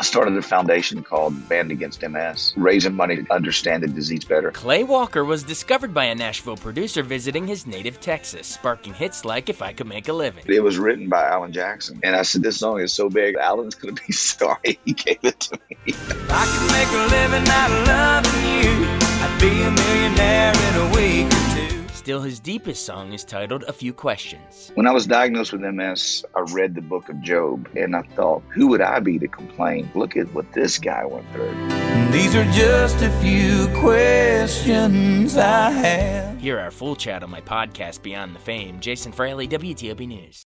started a foundation called Band Against MS, raising money to understand the disease better. Clay Walker was discovered by a Nashville producer visiting his native Texas, sparking hits like If I Could Make a Living. It was written by Alan Jackson, and I said, this song is so big, Alan's going to be sorry he gave it to me. If I could make a living out of loving you, I'd be a millionaire in a week or two. Still, his deepest song is titled A Few Questions. When I was diagnosed with MS, I read the book of Job, and I thought, who would I be to complain? Look at what this guy went through. These are just a few questions I have. Hear our full chat on my podcast, Beyond the Fame. Jason Fraley, WTOP News.